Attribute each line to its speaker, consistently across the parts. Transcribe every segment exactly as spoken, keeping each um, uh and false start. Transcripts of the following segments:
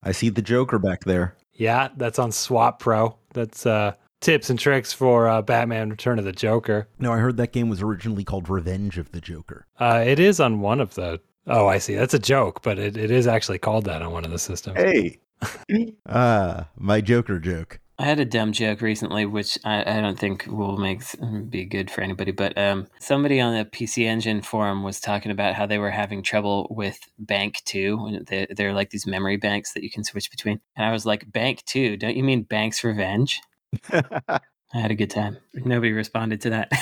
Speaker 1: I see the Joker back there.
Speaker 2: Yeah, that's on Swap Pro. That's uh, tips and tricks for uh, Batman Return of the Joker.
Speaker 1: No, I heard that game was originally called Revenge of the Joker.
Speaker 2: Uh, it is on one of the... Oh, I see. That's a joke, but it, it is actually called that on one of the systems.
Speaker 1: Hey! Ah, my Joker joke.
Speaker 3: I had a dumb joke recently, which I, I don't think will make be good for anybody. But um, somebody on the P C Engine forum was talking about how they were having trouble with Bank two. They, they're like these memory banks that you can switch between. And I was like, Bank two? Don't you mean Bank's Revenge? I had a good time. Nobody responded to that.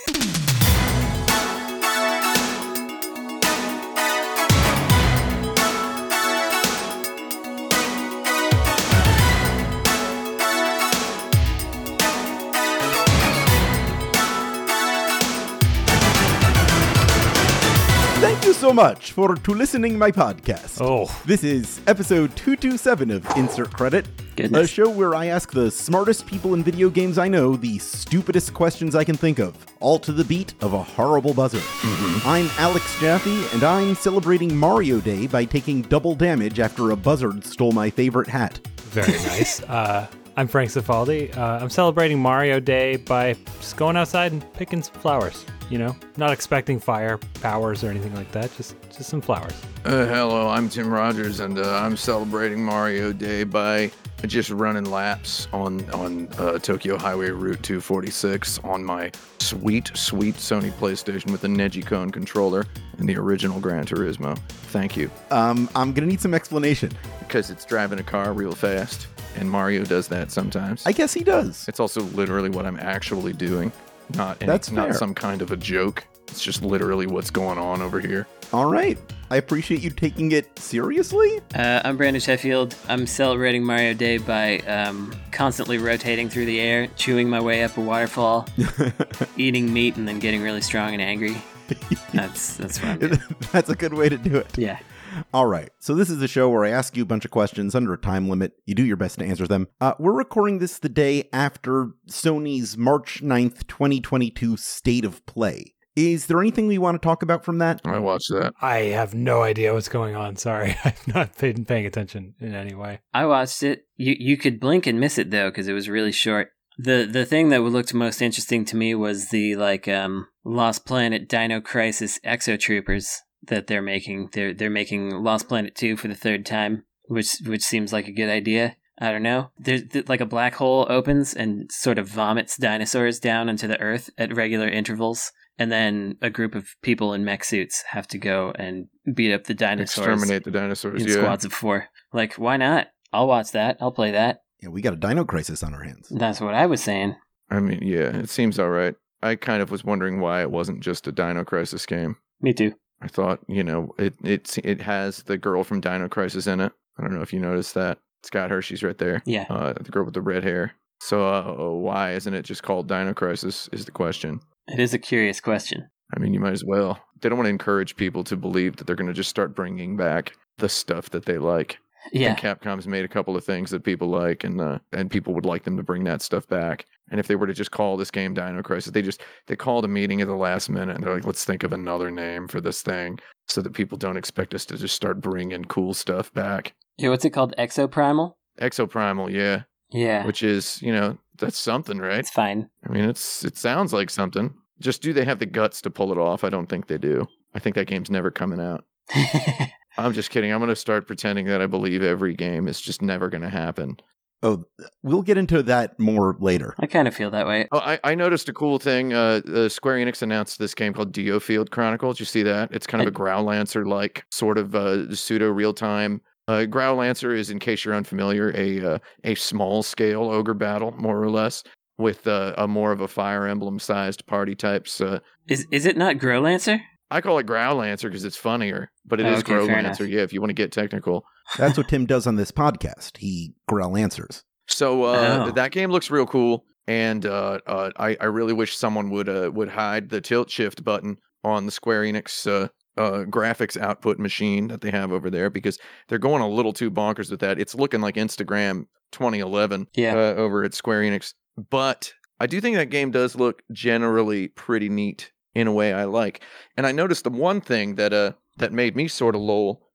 Speaker 1: Thank you so much for to listening my podcast.
Speaker 2: Oh.
Speaker 1: This is episode two twenty-seven of Insert Credit,
Speaker 3: Goodness.
Speaker 1: a show where I ask the smartest people in video games I know the stupidest questions I can think of, all to the beat of a horrible buzzer. Mm-hmm. I'm Alex Jaffe, and I'm celebrating Mario Day by taking double damage after a buzzard stole my favorite hat.
Speaker 2: Very nice. Uh, I'm Frank Cifaldi. Uh, I'm celebrating Mario Day by just going outside and picking some flowers. You know, not expecting fire powers or anything like that. Just just some flowers.
Speaker 4: Uh, hello, I'm Tim Rogers, and uh, I'm celebrating Mario Day by just running laps on on uh, Tokyo Highway Route two forty-six on my sweet, sweet Sony PlayStation with the Negicone controller and the original Gran Turismo. Thank you.
Speaker 1: Um, I'm gonna need some explanation.
Speaker 4: Because it's driving a car real fast, and Mario does that sometimes.
Speaker 1: I guess he does.
Speaker 4: It's also literally what I'm actually doing. Not any,
Speaker 1: That's
Speaker 4: not
Speaker 1: fair.
Speaker 4: some kind of a joke. It's just literally what's going on over here.
Speaker 1: All right. I appreciate you taking it seriously.
Speaker 3: Uh, I'm Brandon Sheffield. I'm celebrating Mario Day by um, constantly rotating through the air, chewing my way up a waterfall, eating meat, and then getting really strong and angry. That's that's what I'm doing.
Speaker 1: That's a good way to do it.
Speaker 3: Yeah.
Speaker 1: All right. So this is a show where I ask you a bunch of questions under a time limit. You do your best to answer them. Uh, we're recording this the day after Sony's March ninth, twenty twenty-two State of Play. Is there anything we want to talk about from that?
Speaker 4: I watched that.
Speaker 2: I have no idea what's going on. Sorry. I've not been paying attention in any way.
Speaker 3: I watched it. You you could blink and miss it though, because it was really short. The the thing that looked most interesting to me was the like um, Lost Planet Dino Crisis Exotroopers that they're making. They're they're making Lost Planet two for the third time, which which seems like a good idea. I don't know. There's like a black hole opens and sort of vomits dinosaurs down into the earth at regular intervals. And then a group of people in mech suits have to go and beat up the dinosaurs.
Speaker 4: Exterminate the dinosaurs,
Speaker 3: in
Speaker 4: yeah.
Speaker 3: squads of four. Like, why not? I'll watch that. I'll play that.
Speaker 1: Yeah, we got a Dino Crisis on our hands.
Speaker 3: That's what I was saying.
Speaker 4: I mean, yeah, it seems all right. I kind of was wondering why it wasn't just a Dino Crisis game.
Speaker 3: Me too.
Speaker 4: I thought, you know, it it it has the girl from Dino Crisis in it. I don't know if you noticed that. Scott Hershey's right there.
Speaker 3: Yeah.
Speaker 4: Uh, the girl with the red hair. So uh, why isn't it just called Dino Crisis is the question.
Speaker 3: It is a curious question.
Speaker 4: I mean, you might as well. They don't want to encourage people to believe that they're going to just start bringing back the stuff that they like.
Speaker 3: Yeah.
Speaker 4: And Capcom's made a couple of things that people like, and uh, and people would like them to bring that stuff back. And if they were to just call this game Dino Crisis, they just they called a meeting at the last minute, and they're like, let's think of another name for this thing, so that people don't expect us to just start bringing cool stuff back.
Speaker 3: Yeah, what's it called? Exoprimal?
Speaker 4: Exoprimal, yeah.
Speaker 3: Yeah.
Speaker 4: Which is, you know, that's something, right?
Speaker 3: It's fine.
Speaker 4: I mean, it's it sounds like something. Just do they have the guts to pull it off? I don't think they do. I think that game's never coming out. I'm just kidding. I'm going to start pretending that I believe every game is just never going to happen.
Speaker 1: Oh, we'll get into that more later.
Speaker 3: I kind of feel that way.
Speaker 4: Oh, I, I noticed a cool thing. Uh, uh, Square Enix announced this game called Diofield Chronicles. You see that? It's kind of
Speaker 3: I-
Speaker 4: a Growlancer-like sort of uh, pseudo real-time. Uh, Growlancer is, in case you're unfamiliar, a uh, a small-scale ogre battle, more or less, with uh, a more of a Fire Emblem-sized party types. Uh,
Speaker 3: Is is it not Growlancer?
Speaker 4: I call it Growlancer because it's funnier, but it
Speaker 3: Oh,
Speaker 4: is
Speaker 3: okay, fair enough.
Speaker 4: Growlancer, yeah, if you want to get technical.
Speaker 1: That's what Tim does on this podcast. He growl answers.
Speaker 4: So uh,
Speaker 3: Oh.
Speaker 4: that game looks real cool, and uh, uh, I, I really wish someone would uh, would hide the tilt shift button on the Square Enix uh, uh, graphics output machine that they have over there, because they're going a little too bonkers with that. It's looking like Instagram twenty eleven
Speaker 3: Yeah.
Speaker 4: uh, over at Square Enix. But I do think that game does look generally pretty neat in a way I like. And I noticed the one thing that uh that made me sort of lol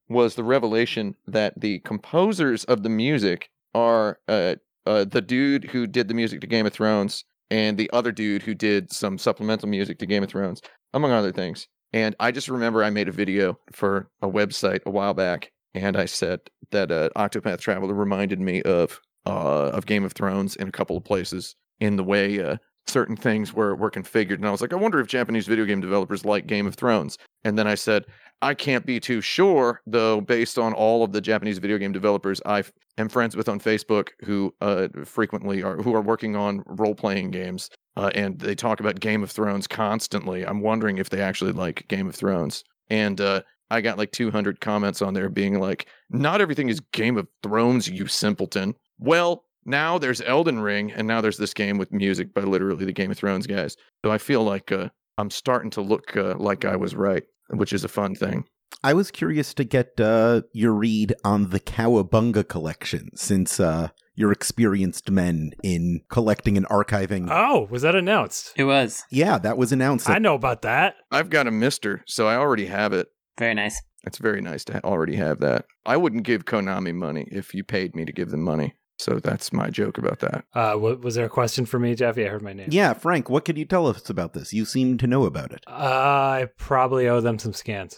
Speaker 4: was the revelation that the composers of the music are uh, uh, the dude who did the music to Game of Thrones and the other dude who did some supplemental music to Game of Thrones, among other things. And I just remember I made a video for a website a while back, and I said that uh, Octopath Traveler reminded me of uh, of Game of Thrones in a couple of places in the way uh, certain things were, were configured. And I was like, I wonder if Japanese video game developers like Game of Thrones. And then I said, I can't be too sure, though, based on all of the Japanese video game developers I am friends with on Facebook who uh, frequently are who are working on role-playing games. Uh, and they talk about Game of Thrones constantly. I'm wondering if they actually like Game of Thrones. And uh, I got like two hundred comments on there being like, not everything is Game of Thrones, you simpleton. Well, now there's Elden Ring, and now there's this game with music by literally the Game of Thrones guys. So I feel like uh, I'm starting to look uh, like I was right, which is a fun thing.
Speaker 1: I was curious to get uh, your read on the Cowabunga collection, since uh, you're experienced men in collecting and archiving.
Speaker 2: Oh, was that announced?
Speaker 3: It was.
Speaker 1: Yeah, that was announced.
Speaker 2: I know about that.
Speaker 4: I've got a Mister, so I already have it.
Speaker 3: Very nice.
Speaker 4: It's very nice to ha- already have that. I wouldn't give Konami money if you paid me to give them money. So that's my joke about that.
Speaker 2: Uh, what, was there a question for me, Jeffy? I heard my name.
Speaker 1: Yeah, Frank, what could you tell us about this? You seem to know about it.
Speaker 2: Uh, I probably owe them some scans.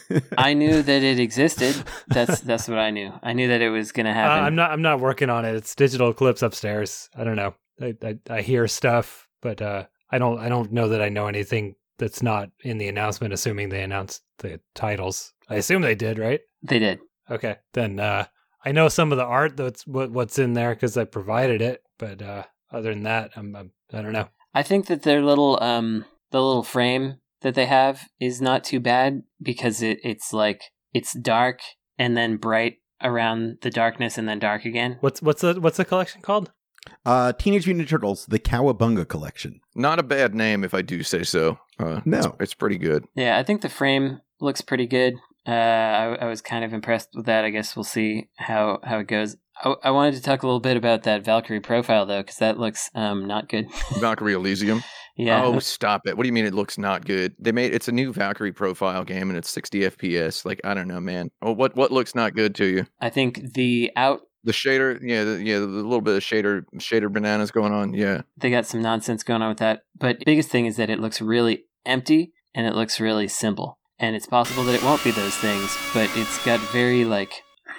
Speaker 3: I knew that it existed. That's that's what I knew. I knew that it was going to
Speaker 2: Uh,
Speaker 3: happen.
Speaker 2: I'm not. I'm not working on it. It's digital clips upstairs. I don't know. I, I, I hear stuff, but uh, I don't. I don't know that I know anything that's not in the announcement. Assuming they announced the titles, I assume they did, right?
Speaker 3: They did.
Speaker 2: Okay, then uh, I know some of the art that's what, what's in there because I provided it. But uh, other than that, I'm, I'm I don't know.
Speaker 3: I think that their little um the little frame that they have is not too bad because it, it's like it's dark and then bright around the darkness and then dark again.
Speaker 2: What's what's the what's the collection called?
Speaker 1: Uh, Teenage Mutant Ninja Turtles, the Cowabunga collection.
Speaker 4: Not a bad name, if I do say so. Uh,
Speaker 1: No.
Speaker 4: It's, it's pretty good.
Speaker 3: Yeah, I think the frame looks pretty good. Uh, I, I was kind of impressed with that. I guess we'll see how, how it goes. I, I wanted to talk a little bit about that Valkyrie profile, though, because that looks um not good.
Speaker 4: Valkyrie Elysium.
Speaker 3: Yeah.
Speaker 4: Oh, stop it. What do you mean it looks not good? They made it's a new Valkyrie profile game and it's sixty F P S. Like, I don't know, man. Oh, what what looks not good to you?
Speaker 3: I think the out
Speaker 4: The shader, yeah, the, yeah, the little bit of shader shader bananas going on. Yeah.
Speaker 3: they got some nonsense going on with that. But the biggest thing is that it looks really empty and it looks really simple. And it's possible that it won't be those things, but it's got very like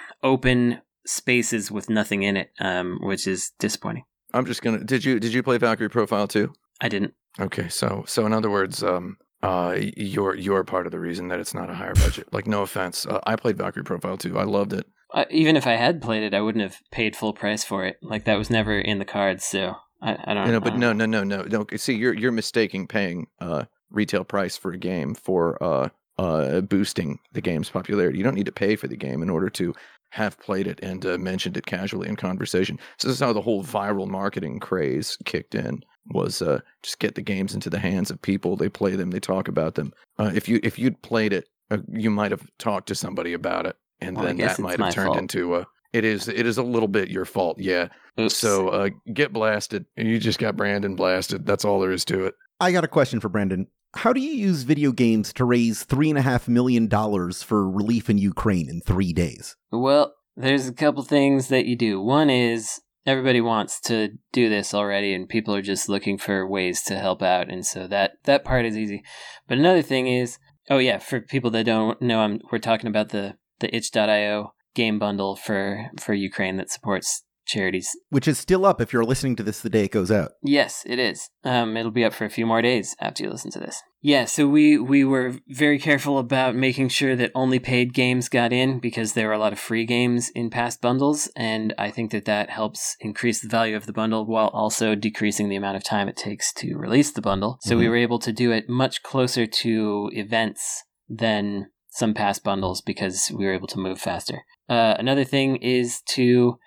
Speaker 3: open spaces with nothing in it, um, which is disappointing.
Speaker 4: I'm just gonna. Did you did you play Valkyrie Profile too?
Speaker 3: I didn't.
Speaker 4: Okay, so so in other words, um, uh, you're you're part of the reason that it's not a higher budget. Like, no offense, uh, I played Valkyrie Profile too. I loved it.
Speaker 3: Uh, even if I had played it, I wouldn't have paid full price for it. Like that was never in the cards, so I, I don't
Speaker 4: You know,
Speaker 3: I
Speaker 4: but
Speaker 3: don't
Speaker 4: no, no, no, no, no. See, you're you're mistaking paying uh retail price for a game for uh uh boosting the game's popularity. You don't need to pay for the game in order to have played it and uh, mentioned it casually in conversation. So this is how the whole viral marketing craze kicked in. Was uh, just get the games into the hands of people. They play them. They talk about them. Uh, if you if you'd played it, uh, you might have talked to somebody about it, and
Speaker 3: Well, I
Speaker 4: then
Speaker 3: guess
Speaker 4: that
Speaker 3: it's
Speaker 4: might
Speaker 3: my
Speaker 4: have turned
Speaker 3: fault.
Speaker 4: into a. It is it is a little bit your fault, yeah.
Speaker 3: Oops.
Speaker 4: So uh, get blasted. You just got Brandon blasted. That's all there is to it.
Speaker 1: I got a question for Brandon. How do you use video games to raise three and a half million dollars for relief in Ukraine in three days?
Speaker 3: Well, there's a couple things that you do. One is everybody wants to do this already, and people are just looking for ways to help out, and so that that part is easy. But another thing is, oh yeah, for people that don't know, I'm, we're talking about the the itch dot io game bundle for for Ukraine that supports charities.
Speaker 1: Which is still up if you're listening to this the day it goes out.
Speaker 3: Yes, it is. Um, it'll be up for a few more days after you listen to this. Yeah, so we, we were very careful about making sure that only paid games got in because there were a lot of free games in past bundles, and I think that that helps increase the value of the bundle while also decreasing the amount of time it takes to release the bundle. So
Speaker 1: Mhm.
Speaker 3: we were able to do it much closer to events than some past bundles because we were able to move faster. Uh, another thing is to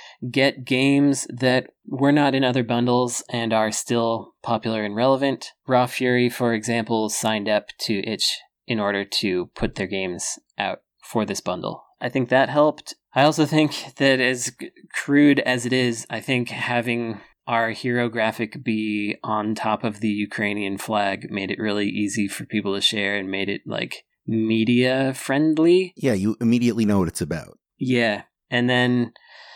Speaker 3: get games that were not in other bundles and are still popular and relevant. Raw Fury, for example, signed up to itch in order to put their games out for this bundle. I think that helped. I also think that as c- crude as it is, I think having our hero graphic be on top of the Ukrainian flag made it really easy for people to share and made it like media friendly.
Speaker 1: Yeah, you immediately know what it's about.
Speaker 3: Yeah. And then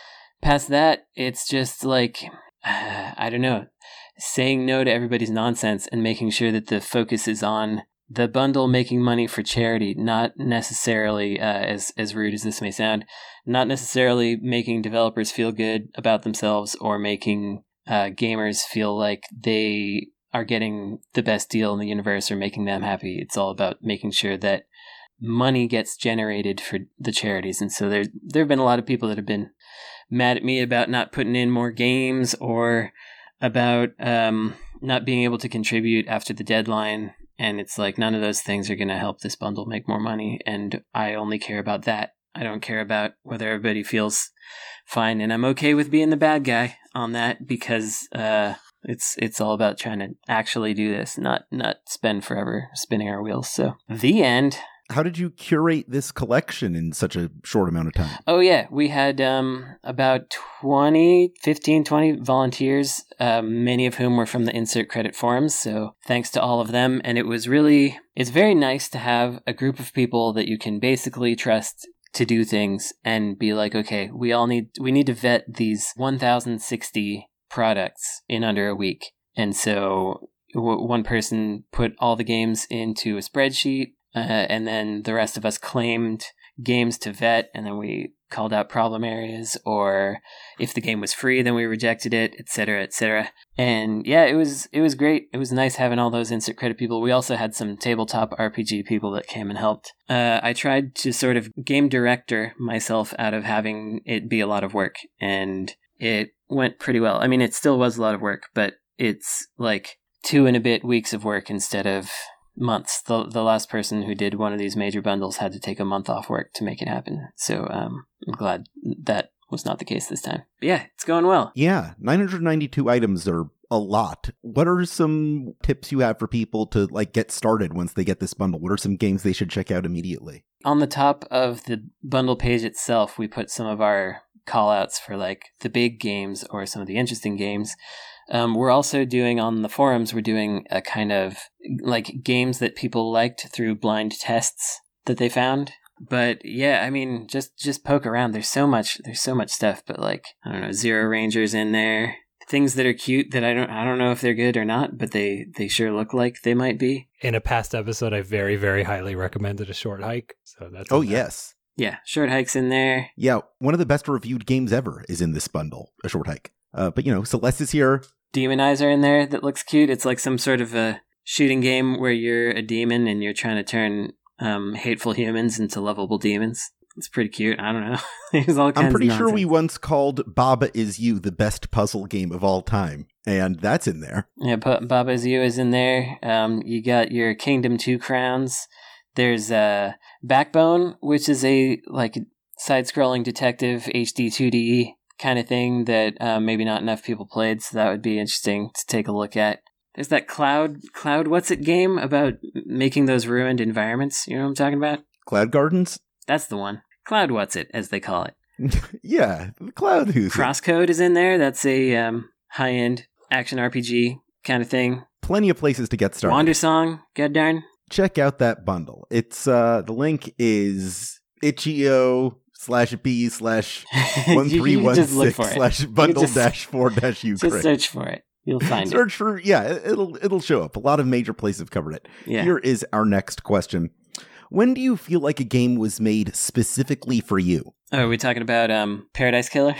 Speaker 3: past that, it's just like, uh, I don't know, saying no to everybody's nonsense and making sure that the focus is on the bundle making money for charity, not necessarily, uh, as, as rude as this may sound, not necessarily making developers feel good about themselves or making uh, gamers feel like they are getting the best deal in the universe or making them happy. It's all about making sure that money gets generated for the charities. And so there there have been a lot of people that have been mad at me about not putting in more games or about um, not being able to contribute after the deadline. And it's like, none of those things are going to help this bundle make more money. And I only care about that. I don't care about whether everybody feels fine. And I'm okay with being the bad guy on that because uh, it's it's all about trying to actually do this, not not spend forever spinning our wheels. So the end.
Speaker 1: How did you curate this collection in such a short amount of time?
Speaker 3: Oh, yeah. We had um, about twenty, fifteen, twenty volunteers, uh, many of whom were from the Insert Credit forums. So thanks to all of them. And it was really, it's very nice to have a group of people that you can basically trust to do things and be like, okay, we all need, we need to vet these one thousand sixty products in under a week. And so w- one person put all the games into a spreadsheet. Uh, and then the rest of us claimed games to vet, and then we called out problem areas, or if the game was free, then we rejected it, et cetera, et cetera. And yeah, it was it was great. It was nice having all those Insert Credit people. We also had some tabletop R P G people that came and helped. Uh, I tried to sort of game director myself out of having it be a lot of work, and it went pretty well. I mean, it still was a lot of work, but it's like two and a bit weeks of work instead of months. The the last person who did one of these major bundles had to take a month off work to make it happen. So um, I'm glad that was not the case this time. But yeah, it's going well.
Speaker 1: Yeah, nine hundred ninety-two items are a lot. What are some tips you have for people to like get started once they get this bundle? What are some games they should check out immediately?
Speaker 3: On the top of the bundle page itself, we put some of our call outs for like the big games or some of the interesting games. Um, we're also doing on the forums, we're doing a kind of like games that people liked through blind tests that they found. But yeah, I mean, just, just poke around. There's so much, there's so much stuff, but like, I don't know, Zero Rangers in there, things that are cute that I don't, I don't know if they're good or not, but they, they sure look like they might be.
Speaker 2: In a past episode, I very, very highly recommended A Short Hike. So that's
Speaker 1: Oh, yes.
Speaker 3: Yeah. Short Hike's in there.
Speaker 1: Yeah. One of the best reviewed games ever is in this bundle, A Short Hike. Uh, but you know, Celeste is here.
Speaker 3: Demonizer in there that looks cute. It's like some sort of a shooting game where you're a demon and you're trying to turn um, hateful humans into lovable demons. It's pretty cute. I don't know. There's all kinds
Speaker 1: I'm pretty
Speaker 3: of
Speaker 1: sure we
Speaker 3: nonsense.
Speaker 1: once called Baba Is You the best puzzle game of all time, and that's in there.
Speaker 3: Yeah, but Baba Is You is in there. Um, you got your Kingdom Two Crowns. There's uh, Backbone, which is a like side-scrolling detective H D two D kind of thing that uh, maybe not enough people played, so that would be interesting to take a look at. There's that Cloud, Cloud What's It game about making those ruined environments. You know what I'm talking about?
Speaker 1: Cloud Gardens?
Speaker 3: That's the one. Cloud What's It, as they call it.
Speaker 1: Yeah, Cloud Who's It.
Speaker 3: Crosscode is in there. That's a um, high-end action R P G kind of thing.
Speaker 1: Plenty of places to get started.
Speaker 3: Wandersong, god darn.
Speaker 1: Check out that bundle. It's, uh, the link is itch.io slash b slash one three one six slash bundle dash four dash Ukraine.
Speaker 3: Just search for it. You'll find
Speaker 1: Search
Speaker 3: it.
Speaker 1: for, yeah, it'll it'll show up. A lot of major places have covered it.
Speaker 3: Yeah.
Speaker 1: Here is our next question. When do you feel like a game was made specifically for you?
Speaker 3: Oh, are we talking about um, Paradise Killer?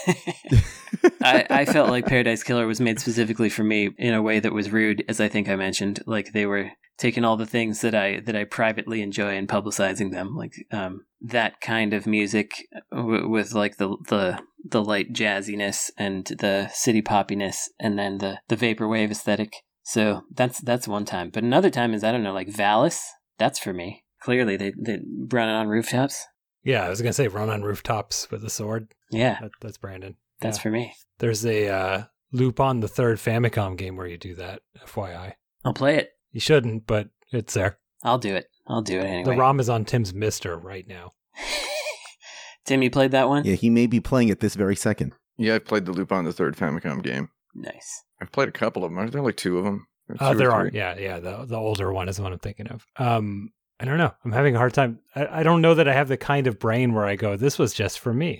Speaker 3: I, I felt like Paradise Killer was made specifically for me in a way that was rude, as I think I mentioned. Like they were taking all the things that I that I privately enjoy and publicizing them, like um, that kind of music w- with like the the the light jazziness and the city poppiness, and then the the vaporwave aesthetic. So that's that's one time. But another time is I don't know, like Valis. That's for me. Clearly, they they run it on rooftops.
Speaker 2: Yeah, I was gonna say run on rooftops with a sword.
Speaker 3: Yeah,
Speaker 2: That, that's Brandon.
Speaker 3: that's
Speaker 2: Yeah.
Speaker 3: for me.
Speaker 2: There's a uh, loop on the third Famicom game where you do that. F Y I.
Speaker 3: I'll play it.
Speaker 2: You shouldn't, but it's there.
Speaker 3: I'll do it. I'll do it anyway.
Speaker 2: The ROM is on Tim's Mister right now.
Speaker 3: Tim, you played that one?
Speaker 1: Yeah, he may be playing it this very second.
Speaker 4: Yeah, I've played the loop on the third Famicom game.
Speaker 3: Nice.
Speaker 4: I've played a couple of them. Aren't there like two of them? Or
Speaker 2: Uh,
Speaker 4: two or
Speaker 2: there are.
Speaker 4: three?
Speaker 2: Yeah, yeah. The the older one is the one I'm thinking of. Um, I don't know. I'm having a hard time. I, I don't know that I have the kind of brain where I go, this was just for me.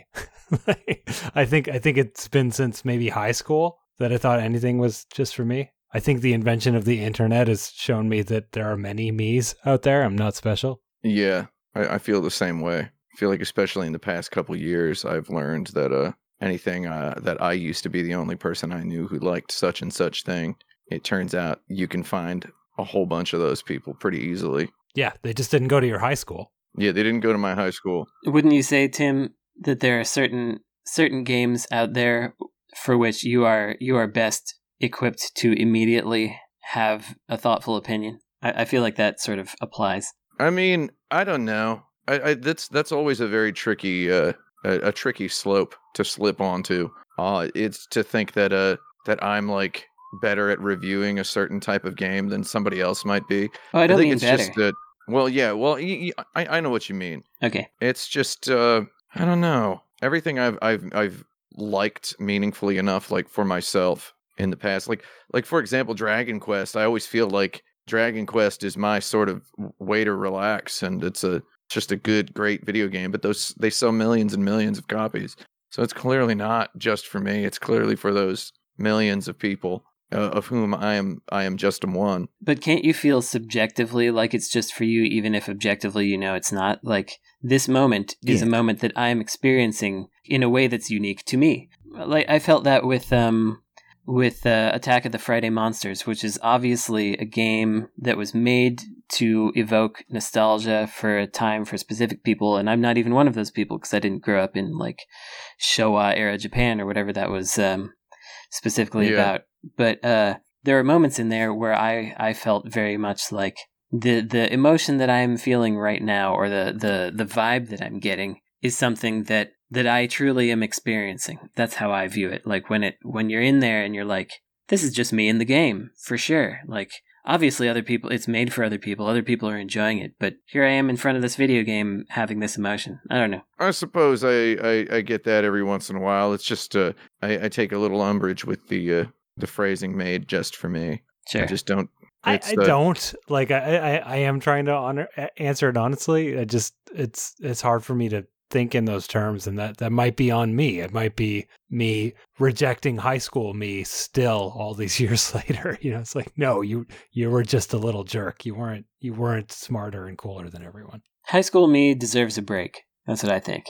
Speaker 2: I think I think it's been since maybe high school that I thought anything was just for me. I think the invention of the internet has shown me that there are many me's out there. I'm not special.
Speaker 4: Yeah, I, I feel the same way. I feel like especially in the past couple years, I've learned that uh, anything uh, that I used to be the only person I knew who liked such and such thing, it turns out you can find a whole bunch of those people pretty easily.
Speaker 2: Yeah, they just didn't go to your high school.
Speaker 4: Yeah, they didn't go to my high school.
Speaker 3: Wouldn't you say, Tim, that there are certain certain games out there for which you are you are best equipped to immediately have a thoughtful opinion? I, I feel like that sort of applies.
Speaker 4: I mean, I don't know. I, I that's that's always a very tricky uh, a, a tricky slope to slip onto. Uh, it's to think that uh that I'm like better at reviewing a certain type of game than somebody else might be.
Speaker 3: Oh, I don't
Speaker 4: I think
Speaker 3: mean
Speaker 4: it's
Speaker 3: better.
Speaker 4: just that. Well, yeah. Well, y- y- I I know what you mean.
Speaker 3: Okay.
Speaker 4: It's just uh, I don't know. Everything I've I've I've liked meaningfully enough, like for myself in the past, like like for example, Dragon Quest. I always feel like Dragon Quest is my sort of way to relax, and it's a just a good, great video game. But those they sell millions and millions of copies, so it's clearly not just for me. It's clearly for those millions of people. Uh, of whom I am, I am just one.
Speaker 3: But can't you feel subjectively like it's just for you, even if objectively you know it's not? Like, this moment is
Speaker 1: Yeah.
Speaker 3: a moment that I am experiencing in a way that's unique to me. Like, I felt that with um with uh, Attack of the Friday Monsters, which is obviously a game that was made to evoke nostalgia for a time for specific people, and I'm not even one of those people because I didn't grow up in like Showa era Japan or whatever that was um, specifically
Speaker 4: Yeah.
Speaker 3: about. But uh, there are moments in there where I, I felt very much like the the emotion that I'm feeling right now, or the, the, the vibe that I'm getting, is something that, that I truly am experiencing. That's how I view it. Like when it when you're in there and you're like, this is just me in the game, for sure. Like, obviously other people, it's made for other people. Other people are enjoying it. But here I am in front of this video game having this emotion. I don't know.
Speaker 4: I suppose I, I, I get that every once in a while. It's just uh, I, I take a little umbrage with the uh, the phrasing "made just for me."
Speaker 3: Sure.
Speaker 4: I just don't.
Speaker 2: I,
Speaker 4: it's
Speaker 2: I
Speaker 4: the-
Speaker 2: don't like. I, I I am trying to honor, a- answer it honestly. I just it's it's hard for me to think in those terms, and that that might be on me. It might be me rejecting high school me still all these years later. You know, it's like, no, you you were just a little jerk. You weren't you weren't smarter and cooler than everyone.
Speaker 3: High school me deserves a break. That's what I think.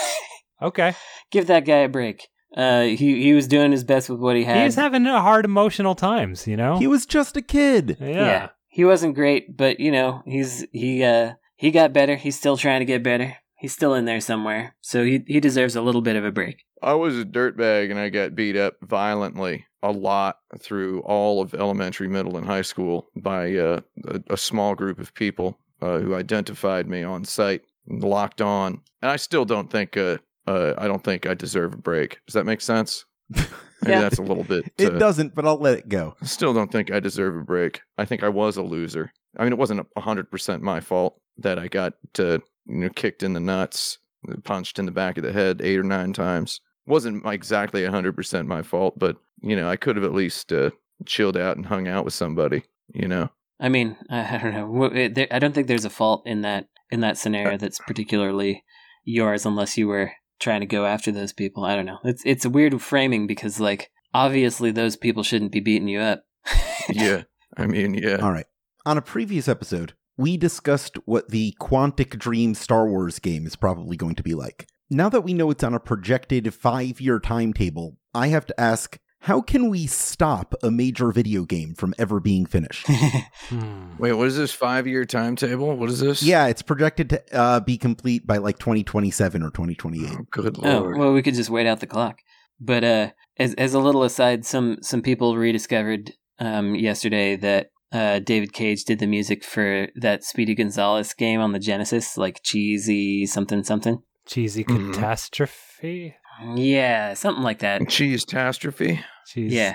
Speaker 2: Okay,
Speaker 3: Give that guy a break. Uh, he he was doing his best with what he had.
Speaker 2: he's having a hard emotional times. You know,
Speaker 1: He was just a kid.
Speaker 2: yeah.
Speaker 3: He wasn't great, but you know, he's he uh he got better. He's still trying to get better. He's still in there somewhere. So he he deserves a little bit of a break.
Speaker 4: I was a dirtbag and I got beat up violently a lot through all of elementary, middle, and high school by uh, a, a small group of people uh, who identified me on site and locked on. And I still don't think uh, uh, I don't think I deserve a break. Does that make sense? Maybe
Speaker 3: Yeah.
Speaker 4: that's a little bit.
Speaker 1: It
Speaker 4: uh,
Speaker 1: doesn't, but I'll let it go.
Speaker 4: I still don't think I deserve a break. I think I was a loser. I mean, it wasn't one hundred percent my fault that I got uh, you know, kicked in the nuts, punched in the back of the head eight or nine times. Wasn't exactly one hundred percent my fault, but, you know, I could have at least uh, chilled out and hung out with somebody, you know?
Speaker 3: I mean, I, I don't know. Wh- it- there- I don't think there's a fault in that in that scenario that's particularly yours, unless you were trying to go after those people. I don't know. It's it's a weird framing because, like, obviously those people shouldn't be beating you up.
Speaker 4: Yeah. I mean, yeah.
Speaker 1: All right. On a previous episode, we discussed what the Quantic Dream Star Wars game is probably going to be like. Now that we know it's on a projected five-year timetable, I have to ask, how can we stop a major video game from ever being finished?
Speaker 2: Hmm.
Speaker 4: Wait, what is this five-year timetable? What is this?
Speaker 1: Yeah, it's projected to uh, be complete by like twenty twenty-seven or twenty twenty-eight.
Speaker 4: Oh, good
Speaker 3: Oh,
Speaker 4: lord.
Speaker 3: well, we could just wait out the clock. But uh, as as a little aside, some some people rediscovered um, yesterday that uh, David Cage did the music for that Speedy Gonzales game on the Genesis, like Cheesy something something.
Speaker 2: Cheesy
Speaker 4: Mhm.
Speaker 2: catastrophe.
Speaker 3: Yeah, something like that.
Speaker 4: Cheese catastrophe.
Speaker 2: Cheese.
Speaker 3: Yeah.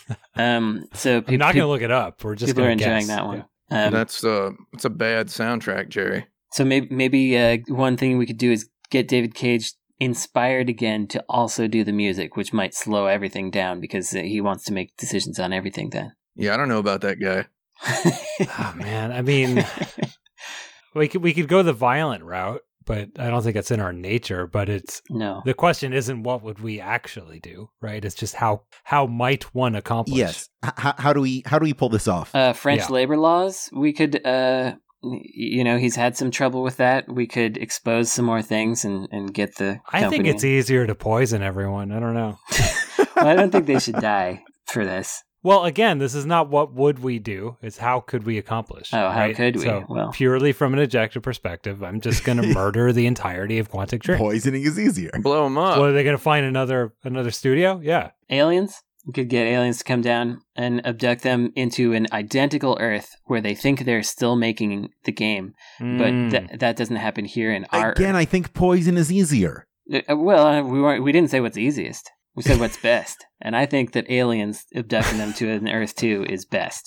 Speaker 3: Um, so
Speaker 2: I'm
Speaker 3: pe-
Speaker 2: not
Speaker 3: pe-
Speaker 2: going to look it up. We're just
Speaker 3: people are
Speaker 2: going to
Speaker 3: enjoying
Speaker 2: guess.
Speaker 3: that one. Um,
Speaker 4: That's uh, it's a bad soundtrack, Jerry.
Speaker 3: so maybe maybe uh, one thing we could do is get David Cage inspired again to also do the music, which might slow everything down because uh, he wants to make decisions on everything then.
Speaker 4: Yeah, I don't know about that guy.
Speaker 2: Oh man, I mean, we could we could go the violent route, but I don't think it's in our nature. But it's
Speaker 3: No.
Speaker 2: the question isn't what would we actually do, right? It's just how how might one accomplish?
Speaker 1: Yes. H- how do we how do we pull this off?
Speaker 3: Uh, French
Speaker 2: Yeah.
Speaker 3: labor laws, we could, uh, you know, he's had some trouble with that. We could expose some more things and, and get the
Speaker 2: I think
Speaker 3: company-
Speaker 2: it's easier to poison everyone. I don't know.
Speaker 3: Well, I don't think they should die for this.
Speaker 2: Well, again, this is not what would we do. It's how could we accomplish.
Speaker 3: Oh, how
Speaker 2: right?
Speaker 3: could we?
Speaker 2: So
Speaker 3: Well.
Speaker 2: purely from an objective perspective, I'm just going to murder the entirety of Quantic Dream.
Speaker 1: Poisoning is easier.
Speaker 4: Blow them up.
Speaker 2: What, are they going to find another another studio? Yeah.
Speaker 3: Aliens? We could get aliens to come down and abduct them into an identical Earth where they think they're still making the game.
Speaker 2: Mm.
Speaker 3: But th- that doesn't happen here in our
Speaker 1: Again, I think poison is easier.
Speaker 3: Earth. Uh, Well, uh, we weren't. We didn't say what's easiest. We said what's best. And I think that aliens abducting them to an Earth two is best.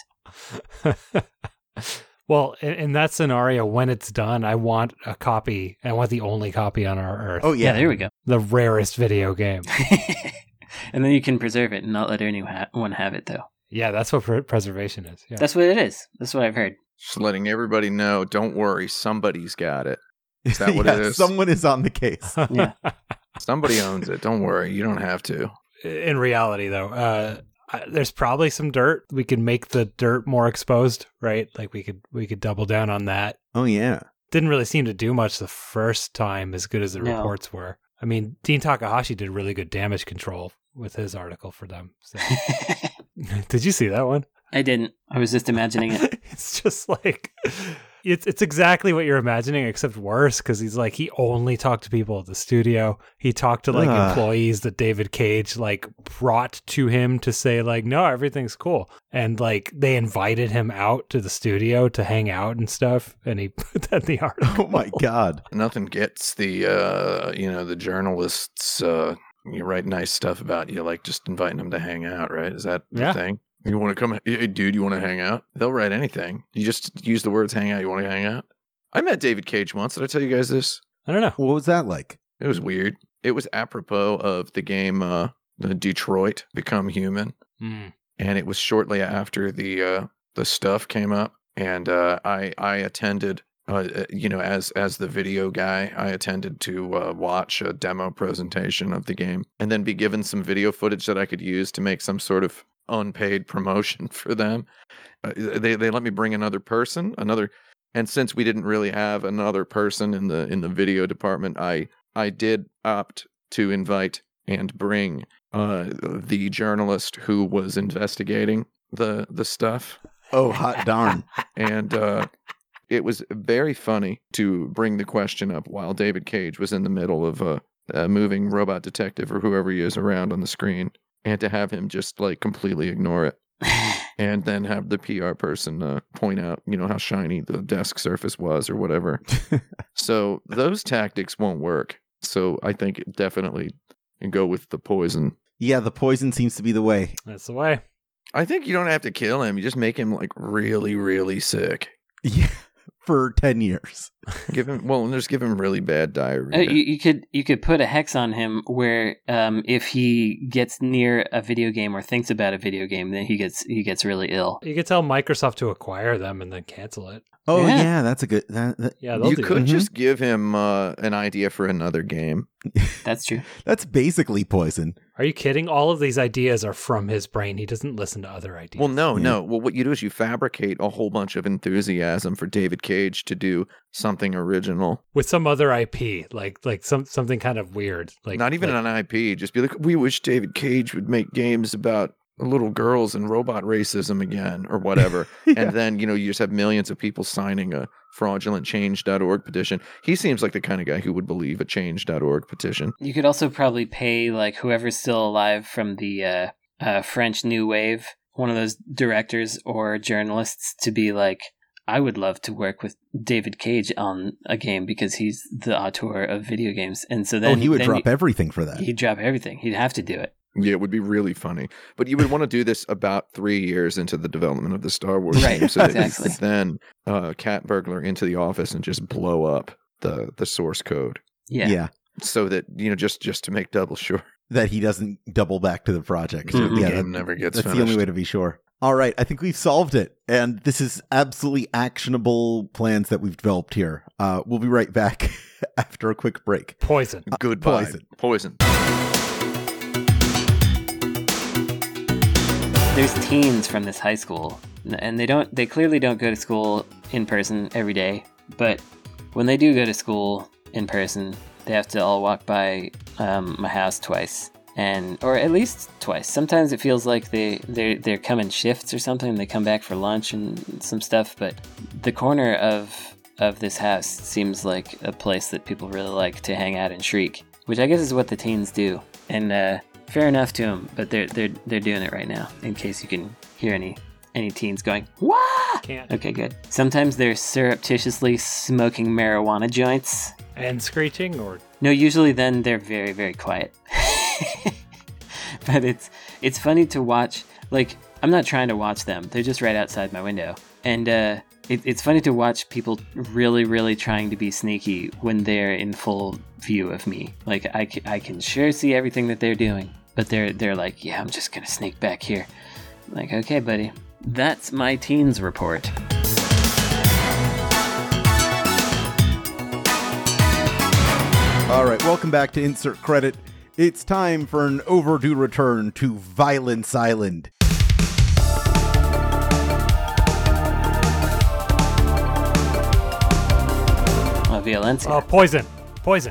Speaker 2: Well, in, in that scenario, when it's done, I want a copy. I want the only copy on our Earth.
Speaker 1: Oh
Speaker 3: Yeah,
Speaker 1: yeah,
Speaker 3: there we go.
Speaker 2: The rarest video game.
Speaker 3: And then you can preserve it and not let anyone have it, though.
Speaker 2: Yeah, that's what pre- preservation is. Yeah.
Speaker 3: That's what it is. That's what I've heard.
Speaker 4: Just letting everybody know, don't worry, somebody's got it. Is that what
Speaker 1: Yeah,
Speaker 4: it is?
Speaker 1: Someone is on the case.
Speaker 3: Yeah.
Speaker 4: Somebody owns it. Don't worry, you don't have to.
Speaker 2: In reality, though, uh, I- there's probably some dirt. We could make the dirt more exposed, right? Like we could we could double down on that.
Speaker 1: Oh yeah.
Speaker 2: Didn't really seem to do much the first time, as good as the
Speaker 3: No.
Speaker 2: reports were. I mean, Dean Takahashi did really good damage control with his article for them. So. Did you see that one?
Speaker 3: I didn't. I was just imagining it.
Speaker 2: It's just like it's it's exactly what you're imagining, except worse. Because he's like he only talked to people at the studio. He talked to like
Speaker 1: Ugh.
Speaker 2: employees that David Cage like brought to him to say like, no, everything's cool, and like they invited him out to the studio to hang out and stuff, and he put that in the article.
Speaker 1: Oh my god.
Speaker 4: Nothing gets the uh, you know the journalists. Uh, you write nice stuff about you, like just inviting them to hang out, right? Is that the
Speaker 2: Yeah.
Speaker 4: thing? You want to come, hey, dude? You want to hang out? They'll write anything. You just use the words "hang out." You want to hang out? I met David Cage once. Did I tell you guys this?
Speaker 2: I don't know.
Speaker 1: What was that like?
Speaker 4: It was weird. It was apropos of the game uh, the Detroit Become Human.
Speaker 2: Mm.
Speaker 4: And it was shortly after the uh, the stuff came up, and uh, I I attended, uh, you know, as as the video guy, I attended to uh, watch a demo presentation of the game, and then be given some video footage that I could use to make some sort of unpaid promotion for them. Uh, they they let me bring another person, another, and since we didn't really have another person in the in the video department, I I did opt to invite and bring uh, the journalist who was investigating the the stuff,
Speaker 1: Oh hot darn.
Speaker 4: and uh, it was very funny to bring the question up while David Cage was in the middle of a, a moving robot detective or whoever he is around on the screen, and to have him just like completely ignore it, and then have the P R person uh, point out, you know, how shiny the desk surface was or whatever. So those tactics won't work. So I think it definitely go with the poison.
Speaker 1: Yeah, the poison seems to be the way.
Speaker 2: That's the way.
Speaker 4: I think you don't have to kill him. You just make him like really, really sick.
Speaker 1: Yeah. For ten years.
Speaker 4: Give him well, and just give him really bad diarrhea.
Speaker 3: Uh, you, you could you could put a hex on him where um, if he gets near a video game or thinks about a video game, then he gets he gets really ill.
Speaker 2: You could tell Microsoft to acquire them and then cancel it.
Speaker 1: Oh
Speaker 3: Yeah.
Speaker 1: yeah, that's a good that, that-
Speaker 2: Yeah, they'll
Speaker 4: you
Speaker 2: do
Speaker 4: could
Speaker 2: it.
Speaker 4: just give him uh, an idea for another game.
Speaker 3: That's true.
Speaker 1: that's basically poison.
Speaker 2: Are you kidding? All of these ideas are from his brain. He doesn't listen to other ideas.
Speaker 4: Well, no,
Speaker 1: Yeah.
Speaker 4: no. Well, what you do is you fabricate a whole bunch of enthusiasm for David Cage to do something original.
Speaker 2: With some other I P, like like some something kind of weird. Like
Speaker 4: Not even
Speaker 2: like,
Speaker 4: an I P. Just be like, we wish David Cage would make games about little girls and robot racism again, or whatever.
Speaker 1: Yeah.
Speaker 4: And then, you know, you just have millions of people signing a fraudulent change dot org petition. He seems like the kind of guy who would believe a change dot org petition.
Speaker 3: You could also probably pay like whoever's still alive from the uh, uh, French New Wave, one of those directors or journalists, to be like, I would love to work with David Cage on a game because he's the auteur of video games. And so then
Speaker 1: oh, he would
Speaker 3: then
Speaker 1: drop everything for that.
Speaker 3: He'd drop everything. He'd have to do it.
Speaker 4: Yeah, it would be really funny. But you would want to do this about three years into the development of the Star Wars
Speaker 3: Right,
Speaker 4: game, so that
Speaker 3: exactly.
Speaker 4: you could then uh, cat burglar into the office and just blow up the the source code,
Speaker 3: Yeah.
Speaker 1: yeah.
Speaker 4: so that, you know, just just to make double sure
Speaker 1: That he doesn't double back to the project.
Speaker 3: Mhm.
Speaker 4: the
Speaker 1: Yeah,
Speaker 4: game
Speaker 1: that-
Speaker 4: never gets
Speaker 1: that's
Speaker 4: finished.
Speaker 1: the only way to be sure. All right, I think we've solved it. And this is absolutely actionable plans that we've developed here. Uh, we'll be right back after a quick break.
Speaker 2: Poison.
Speaker 4: Goodbye.
Speaker 1: Poison.
Speaker 4: Poison.
Speaker 3: There's teens from this high school, and they don't. They clearly don't go to school in person every day. But when they do go to school in person, they have to all walk by um, my house twice, and or at least twice. Sometimes it feels like they they they come in shifts or something. They come back for lunch and some stuff. But the corner of of this house seems like a place that people really like to hang out and shriek, which I guess is what the teens do. And uh, fair enough to them, but they're they're they're doing it right now. In case you can hear any any teens going, "Wah!"
Speaker 2: Can't.
Speaker 3: Okay, good. Sometimes they're surreptitiously smoking marijuana joints.
Speaker 2: And screeching, or
Speaker 3: No, usually then they're very very quiet. But it's it's funny to watch. Like, I'm not trying to watch them. They're just right outside my window, and uh, it, it's funny to watch people really really trying to be sneaky when they're in full view of me. Like, I, c- I can sure see everything that they're doing, but they're they're like, yeah, I'm just gonna sneak back here. I'm like, okay, buddy. That's my teens report.
Speaker 1: All right, welcome back to Insert Credit. It's time for an overdue return to Violence Island.
Speaker 3: Oh, Violencia.
Speaker 2: oh, poison, poison.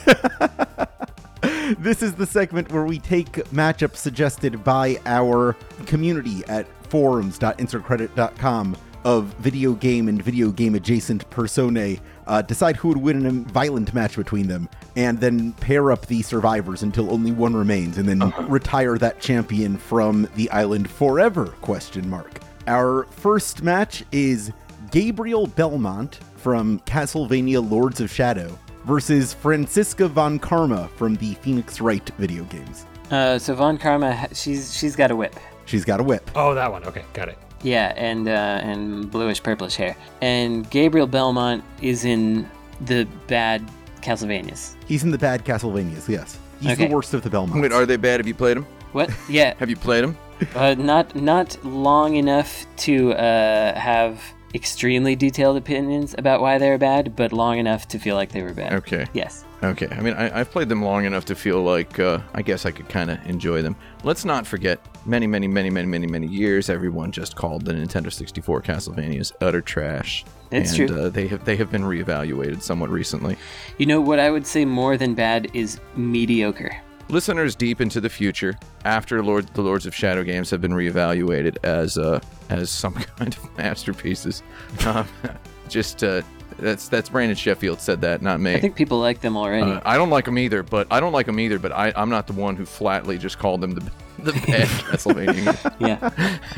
Speaker 1: This is the segment where we take matchups suggested by our community at forums dot insert credit dot com of video game and video game adjacent personae, uh, decide who would win in a violent match between them, and then pair up the survivors until only one remains, and then uh-huh. retire that champion from the island forever, question mark. Our first match is Gabriel Belmont from Castlevania Lords of Shadow versus Franziska von Karma from the Phoenix Wright video games.
Speaker 3: Uh, so Von Karma, she's she's got a whip.
Speaker 1: She's got a whip.
Speaker 2: Oh, that one. Okay, got it.
Speaker 3: Yeah, and uh, and bluish purplish hair. And Gabriel Belmont is in the bad Castlevanias.
Speaker 1: He's in the bad Castlevanias, yes. He's
Speaker 3: Okay.
Speaker 1: the worst of the Belmonts.
Speaker 4: Wait, are they bad? Have you played them?
Speaker 3: What? Yeah,
Speaker 4: Have you played them?
Speaker 3: uh, not not long enough to uh, have extremely detailed opinions about why they were bad, but long enough to feel like they were bad.
Speaker 4: Okay.
Speaker 3: Yes.
Speaker 4: Okay. I mean, I, I've played them long enough to feel like uh, I guess I could kind of enjoy them. Let's not forget, many, many, many, many, many, many years, everyone just called the Nintendo sixty-four Castlevanias utter trash.
Speaker 3: It's
Speaker 4: and,
Speaker 3: true.
Speaker 4: Uh, they have they have been reevaluated somewhat recently.
Speaker 3: You know what I would say more than bad is mediocre.
Speaker 4: Listeners deep into the future, after Lord, the Lords of Shadow games have been reevaluated as uh, as some kind of masterpieces, um, just uh, that's that's Brandon Sheffield said that, not me.
Speaker 3: I think people like them already.
Speaker 4: Uh, I don't like them either, but I don't like them either. But I, I'm not the one who flatly just called them the the bad Castlevania.
Speaker 3: Yeah.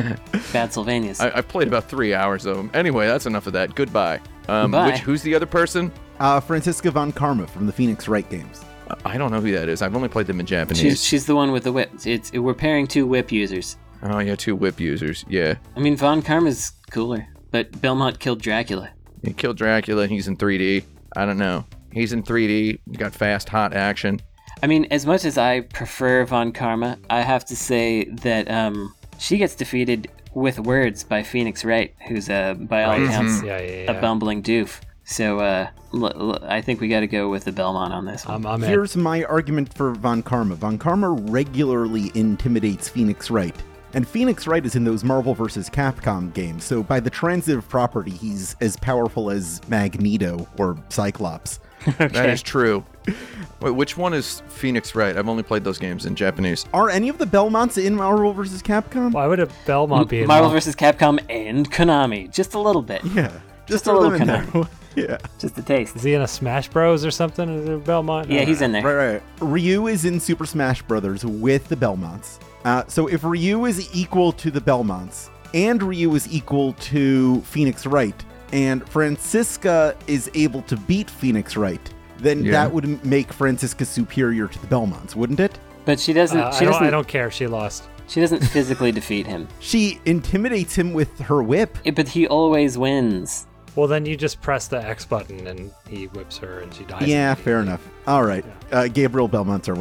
Speaker 3: Bad Sylvanias.
Speaker 4: I, I played about three hours of them. Anyway, that's enough of that. Goodbye. Um,
Speaker 3: Goodbye.
Speaker 4: Which who's the other person?
Speaker 1: Uh, Franziska von Karma from the Phoenix Wright games.
Speaker 4: I don't know who that is. I've only played them in Japanese.
Speaker 3: She's, she's the one with the whip. It's we're pairing two whip users.
Speaker 4: Oh yeah, two whip users. Yeah,
Speaker 3: I mean, Von Karma's cooler, but Belmont killed Dracula.
Speaker 4: he killed Dracula. He's in three D. I don't know. He's in three D. Got fast, hot action.
Speaker 3: I mean, as much as I prefer Von Karma, I have to say that um, she gets defeated with words by Phoenix Wright, who's uh, by all
Speaker 2: Right.
Speaker 3: accounts
Speaker 2: Yeah, yeah, yeah.
Speaker 3: a bumbling doof. So uh, l- l- I think we got to go with the Belmont on this one.
Speaker 2: I'm, I'm in.
Speaker 1: Here's my argument for Von Karma. Von Karma regularly intimidates Phoenix Wright. And Phoenix Wright is in those Marvel versus. Capcom games, so by the transitive property, he's as powerful as Magneto or Cyclops.
Speaker 4: That is true. Wait, which one is Phoenix Wright? I've only played those games in Japanese.
Speaker 1: Are any of the Belmonts in Marvel versus. Capcom?
Speaker 2: Why would a Belmont be in
Speaker 3: Marvel
Speaker 2: Mar-
Speaker 3: versus. Capcom and Konami, just a little bit,
Speaker 1: Yeah.
Speaker 3: Just
Speaker 1: throw
Speaker 3: a little
Speaker 1: them in there. Yeah.
Speaker 3: just a taste.
Speaker 2: Is he in a Smash Bros or something? Is it Belmont?
Speaker 3: Yeah, he's in there.
Speaker 1: Right, right. Ryu is in Super Smash Brothers with the Belmonts. Uh, so if Ryu is equal to the Belmonts, and Ryu is equal to Phoenix Wright, and Franziska is able to beat Phoenix Wright, then
Speaker 4: Yeah.
Speaker 1: that would make Franziska superior to the Belmonts, wouldn't it?
Speaker 3: But she doesn't.
Speaker 2: Uh,
Speaker 3: she
Speaker 2: I, don't,
Speaker 3: doesn't.
Speaker 2: I don't care. She lost.
Speaker 3: She doesn't physically defeat him.
Speaker 1: She intimidates him with her whip.
Speaker 3: Yeah, but he always wins.
Speaker 2: Well, then you just press the X button and he whips her and she dies.
Speaker 1: Yeah,
Speaker 2: immediately.
Speaker 1: fair enough. All right. Uh, Gabriel Belmont's our winner.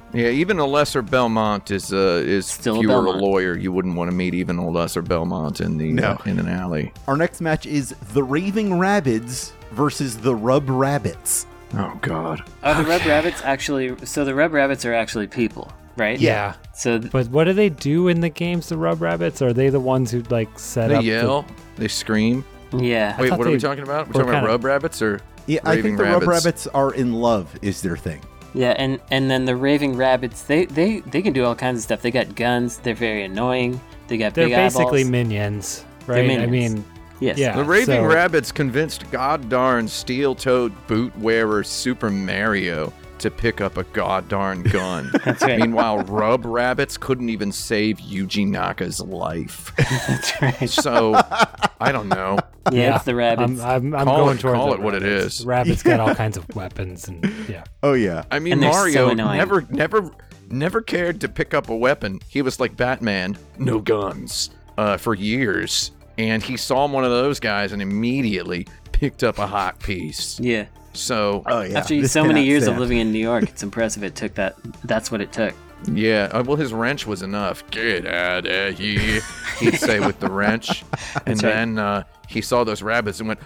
Speaker 4: Yeah, even a lesser Belmont is uh, is
Speaker 3: Still a
Speaker 4: if you were a
Speaker 3: Belmont.
Speaker 4: lawyer, you wouldn't want to meet even a lesser Belmont in the
Speaker 1: No.
Speaker 4: uh, in an alley.
Speaker 1: Our next match is the Raving Rabbids versus the Rub Rabbits.
Speaker 4: Oh God.
Speaker 3: Are the Rub Rabbits actually? So the Rub Rabbits are actually people, right?
Speaker 2: Yeah.
Speaker 3: So th-
Speaker 2: But what do they do in the games, the Rub Rabbits? Are they the ones who like set
Speaker 4: They
Speaker 2: up?
Speaker 4: yell, they scream.
Speaker 3: yeah.
Speaker 4: Wait,
Speaker 2: thought
Speaker 4: what are we
Speaker 2: they
Speaker 4: talking about? We're
Speaker 2: were
Speaker 4: talking about
Speaker 2: kinda-
Speaker 4: rub rabbits or
Speaker 1: Yeah, I
Speaker 4: Raving
Speaker 1: think the
Speaker 4: Rabbits?
Speaker 1: Rub Rabbits are in love is their thing.
Speaker 3: Yeah, and, and then the Raving Rabbits, they, they, they can do all kinds of stuff. They got guns. They're very annoying. They got
Speaker 2: They're
Speaker 3: big
Speaker 2: basically
Speaker 3: eyeballs.
Speaker 2: minions, right?
Speaker 3: They're
Speaker 2: I
Speaker 3: minions.
Speaker 2: mean,
Speaker 3: Yes.
Speaker 2: yeah.
Speaker 4: The Raving
Speaker 2: so-
Speaker 4: Rabbits convinced god darn steel-toed boot wearer Super Mario to pick up a god darn gun.
Speaker 3: That's right.
Speaker 4: Meanwhile, Rub Rabbits couldn't even save Yuji Naka's life.
Speaker 3: That's right.
Speaker 4: So, I don't know.
Speaker 3: Yeah, it's the Rabbits.
Speaker 2: I'm, I'm, I'm
Speaker 4: Call
Speaker 2: going
Speaker 4: it-
Speaker 2: toward
Speaker 4: call
Speaker 2: the
Speaker 4: it what it
Speaker 2: rabbits.
Speaker 4: is.
Speaker 2: The rabbits got all kinds of weapons, and yeah.
Speaker 1: Oh, yeah.
Speaker 4: I mean,
Speaker 3: And they're so
Speaker 4: Mario
Speaker 3: annoying.
Speaker 4: never, never, never cared to pick up a weapon. He was like Batman, no guns, uh, for years. And he saw one of those guys and immediately picked up a hot piece.
Speaker 3: yeah.
Speaker 4: So,
Speaker 1: Oh, yeah.
Speaker 3: After
Speaker 1: This
Speaker 3: so many
Speaker 1: cannot
Speaker 3: years of
Speaker 1: stand.
Speaker 3: living in New York, it's impressive it took that. That's what it took.
Speaker 4: yeah, uh, well, his wrench was enough. Get out of here, he'd say with the wrench. And
Speaker 3: That's right.
Speaker 4: then uh, he saw those rabbits and went,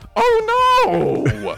Speaker 4: oh no!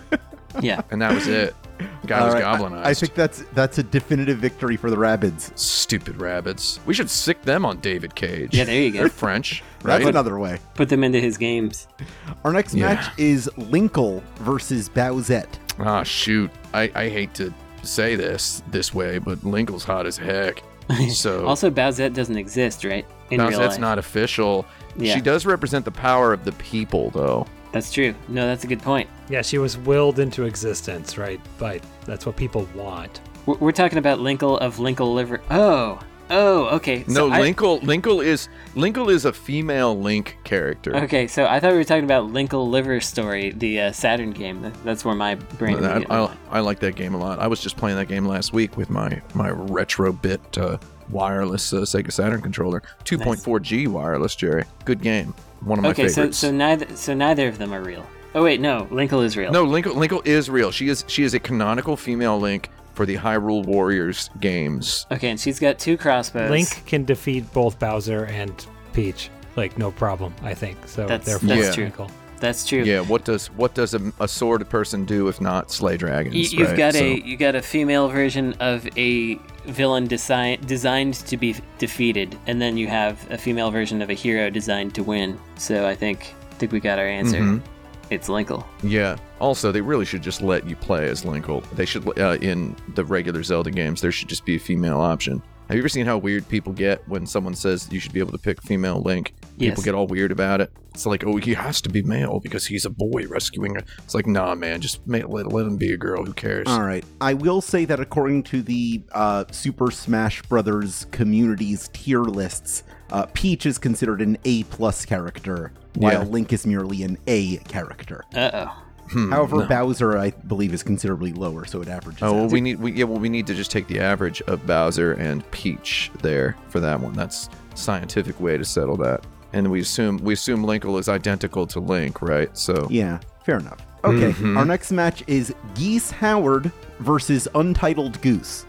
Speaker 3: Yeah.
Speaker 4: And that was it. Guy
Speaker 1: All
Speaker 4: was
Speaker 1: right,
Speaker 4: goblinized.
Speaker 1: I, I think that's that's a definitive victory for the Rabbids.
Speaker 4: Stupid rabbits. We should sick them on David Cage.
Speaker 3: Yeah, there you go.
Speaker 4: They're French,
Speaker 1: That's
Speaker 4: right?
Speaker 1: another way.
Speaker 3: Put them into his games.
Speaker 1: Our next
Speaker 4: Yeah.
Speaker 1: match is Linkle versus Bowsette.
Speaker 4: Ah, shoot. I, I hate to say this this way, but Linkle's hot as heck. So
Speaker 3: Also, Bowsette doesn't exist, right? In real
Speaker 4: Bowsette's
Speaker 3: life.
Speaker 4: not official.
Speaker 3: Yeah.
Speaker 4: She does represent the power of the people, though.
Speaker 3: That's true. No, that's a good point.
Speaker 2: Yeah, she was willed into existence, right? But that's what people want.
Speaker 3: We're, we're talking about Linkle of Linkle Liver. Oh. Oh, okay. So
Speaker 4: no,
Speaker 3: I-
Speaker 4: Linkle Linkle is Linkle is a female Link character.
Speaker 3: Okay, so I thought we were talking about Linkle Liver Story, the uh, Saturn game. That- That's where my brain
Speaker 4: I,
Speaker 3: immediately
Speaker 4: I,
Speaker 3: went.
Speaker 4: I like that game a lot. I was just playing that game last week with my my retro bit uh, wireless uh, Sega Saturn controller, two point four G wireless, Jerry. Good game. One of my
Speaker 3: Okay, so
Speaker 4: favorites.
Speaker 3: so neither so neither of them are real. Oh wait, no, Linkle is real.
Speaker 4: No, Linkle, Linkle is real. She is she is a canonical female Link for the Hyrule Warriors games.
Speaker 3: Okay, and she's got two crossbows.
Speaker 2: Link can defeat both Bowser and Peach, like no problem. I think so.
Speaker 3: That's-
Speaker 2: therefore,
Speaker 3: that's
Speaker 2: it's
Speaker 3: true.
Speaker 2: Linkle.
Speaker 3: That's true.
Speaker 4: Yeah, what does what does a, a sword person do if not slay dragons?
Speaker 3: You, you've
Speaker 4: right?
Speaker 3: got
Speaker 4: So-
Speaker 3: a you got a female version of a villain desi- designed to be defeated, and then you have a female version of a hero designed to win. So I think I think we got our answer.
Speaker 4: Mhm.
Speaker 3: It's Linkle.
Speaker 4: Yeah. Also, they really should just let you play as Linkle. They should, uh, in the regular Zelda games, there should just be a female option. Have you ever seen how weird people get when someone says you should be able to pick female Link? People
Speaker 3: Yes.
Speaker 4: get all weird about it. It's like, oh, he has to be male because he's a boy rescuing her. It's like, nah, man, just ma- let, let him be a girl. Who cares?
Speaker 1: All right. I will say that according to the uh, Super Smash Brothers community's tier lists, uh, Peach is considered an A plus character, while
Speaker 4: Yeah.
Speaker 1: Link is merely an A character.
Speaker 3: Uh oh.
Speaker 4: Hmm,
Speaker 1: However,
Speaker 4: no.
Speaker 1: Bowser, I believe, is considerably lower, so it averages
Speaker 4: Oh, well,
Speaker 1: out.
Speaker 4: we need we yeah, well, we need to just take the average of Bowser and Peach there for that one. That's a scientific way to settle that. And we assume we assume Linkle is identical to Link, right? So
Speaker 1: Yeah, fair enough. Okay,
Speaker 4: Mhm.
Speaker 1: our next match is Geese Howard versus Untitled Goose.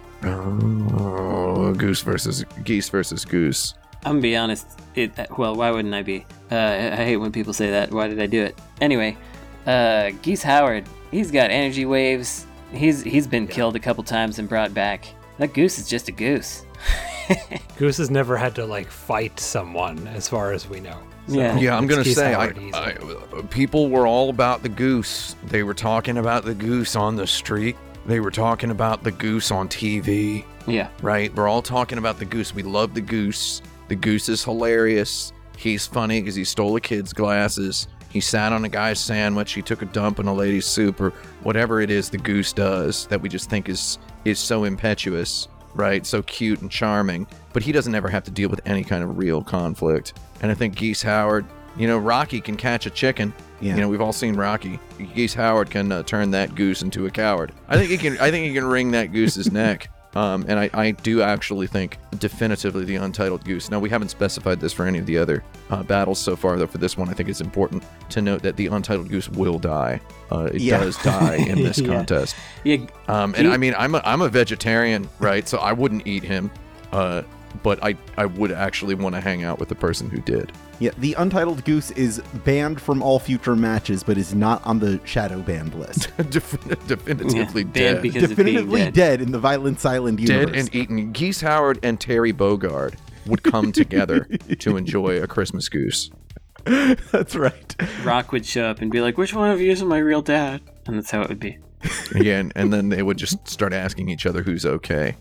Speaker 4: oh, Goose versus Geese versus Goose.
Speaker 3: I'm gonna be honest. It well, why wouldn't I be? Uh, I I hate when people say that. Why did I do it? Anyway, uh, Geese Howard. He's got energy waves. He's he's been killed a couple times and brought back. That goose is just a goose.
Speaker 2: Goose has never had to like fight someone, as far as we know. So
Speaker 3: Yeah.
Speaker 4: Yeah, I'm
Speaker 2: it's
Speaker 4: gonna
Speaker 2: Geese
Speaker 4: say, I,
Speaker 2: Howard easy.
Speaker 4: I, people were all about the goose. They were talking about the goose on the street. They were talking about the goose on T V.
Speaker 3: Yeah.
Speaker 4: Right? We're all talking about the goose. We love the goose. The goose is hilarious. He's funny because he stole a kid's glasses. He sat on a guy's sandwich. He took a dump in a lady's soup, or whatever it is the goose does that we just think is is so impetuous, right? So cute and charming. But he doesn't ever have to deal with any kind of real conflict. And I think Geese Howard, you know, Rocky can catch a chicken.
Speaker 1: Yeah.
Speaker 4: You know, we've all seen Rocky. Geese Howard can uh, turn that goose into a coward. I think he can. I think he can wring that goose's neck. Um, and I, I do actually think definitively the Untitled Goose. Now, we haven't specified this for any of the other uh, battles so far, though for this one I think it's important to note that the Untitled Goose will die. Uh, it
Speaker 1: Yeah.
Speaker 4: does die in this
Speaker 3: Yeah.
Speaker 4: contest.
Speaker 3: Yeah,
Speaker 4: Um, and
Speaker 3: He-
Speaker 4: I mean, I'm a, I'm a vegetarian, right? So I wouldn't eat him. Uh, but I, I would actually want to hang out with the person who did.
Speaker 1: Yeah, the Untitled Goose is banned from all future matches, but is not on the shadow banned list.
Speaker 4: Defin- definitively
Speaker 3: Yeah, banned
Speaker 4: dead.
Speaker 3: because- of
Speaker 1: Definitively
Speaker 3: being dead.
Speaker 1: dead in the Violence Island universe.
Speaker 4: Dead and eaten. Geese Howard and Terry Bogard would come together to enjoy a Christmas goose.
Speaker 1: That's right.
Speaker 3: Rock would show up and be like, "Which one of you is my real dad?" And that's how it would be.
Speaker 4: Yeah, and, and then they would just start asking each other who's okay.